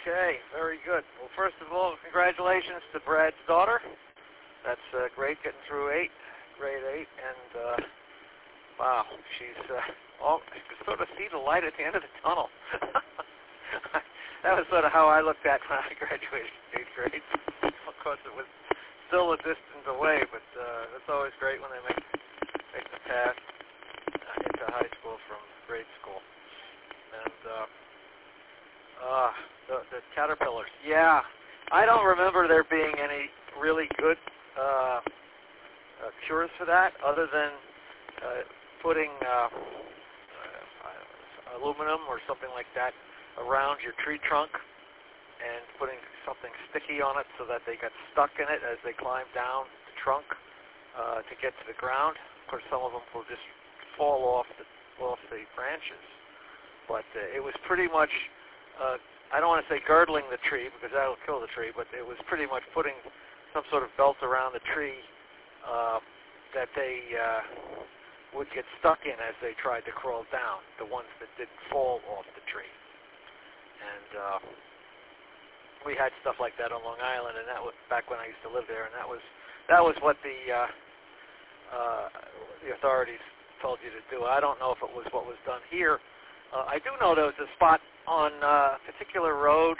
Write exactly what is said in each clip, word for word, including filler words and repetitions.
Okay, very good. Well, first of all, congratulations to Brad's daughter. That's uh, great, getting through eight, grade eight, and uh, wow, she's uh, all, you can sort of see the light at the end of the tunnel. That was sort of how I looked at when I graduated eighth grade. Of course, it was still a distance away, but uh, it's always great when they make, make the pass uh, into high school from grade school. And uh, uh, the, the caterpillars, yeah, I don't remember there being any really good uh, uh, cures for that, other than uh, putting uh, uh, aluminum or something like that around your tree trunk and putting something sticky on it so that they got stuck in it as they climbed down the trunk uh, to get to the ground. Of course, some of them will just fall off the, off the branches. But uh, it was pretty much, uh, I don't want to say girdling the tree because that will kill the tree, but it was pretty much putting some sort of belt around the tree uh, that they uh, would get stuck in as they tried to crawl down, the ones that didn't fall off the tree. And uh, we had stuff like that on Long Island, and that was back when I used to live there, and that was that was what the uh, uh, the authorities told you to do. I don't know if it was what was done here. Uh, I do know there was a spot on uh, a particular road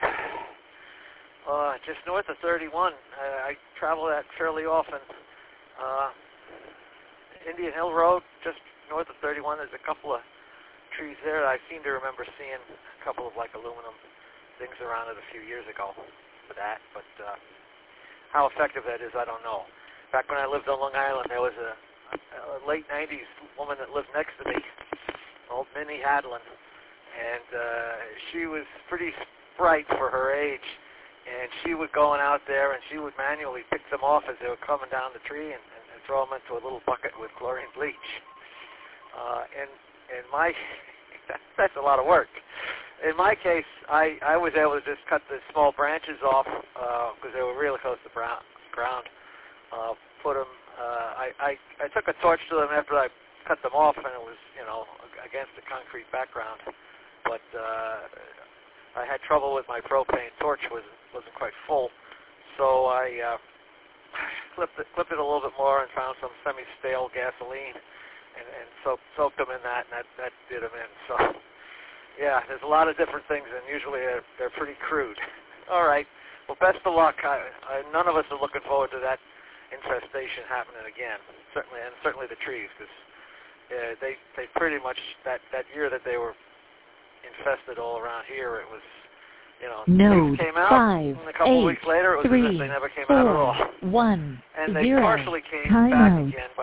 uh, just north of thirty-one. I, I travel that fairly often. Uh, Indian Hill Road, just north of thirty-one. There's a couple of trees there. I seem to remember seeing a couple of like aluminum things around it a few years ago for that, but uh, how effective that is, I don't know. Back when I lived on Long Island, there was a, a late nineties woman that lived next to me, old Minnie Hadlin, and uh, she was pretty bright for her age, and she would go out there and she would manually pick them off as they were coming down the tree and, and, and throw them into a little bucket with chlorine bleach. Uh, and in my, that's a lot of work. In my case, I, I was able to just cut the small branches off because uh, they were really close to the ground. Uh, put them. Uh, I, I I took a torch to them after I cut them off, and it was you know against the concrete background. But uh, I had trouble with my propane torch; wasn't wasn't quite full, so I uh, clipped it, clipped it a little bit more and found some semi-stale gasoline. And, and soak, soaked them in that, and that, that did them in. So, yeah, there's a lot of different things, and usually they're, they're pretty crude. All right. Well, best of luck. I, I, none of us are looking forward to that infestation happening again. Certainly, and certainly the trees, because uh, they they pretty much that that year that they were infested all around here, it was you know Node things came out, five, and a couple eight, of weeks later, it was three, as if they never came four, out at all. one, and they zero, partially came time back out. again by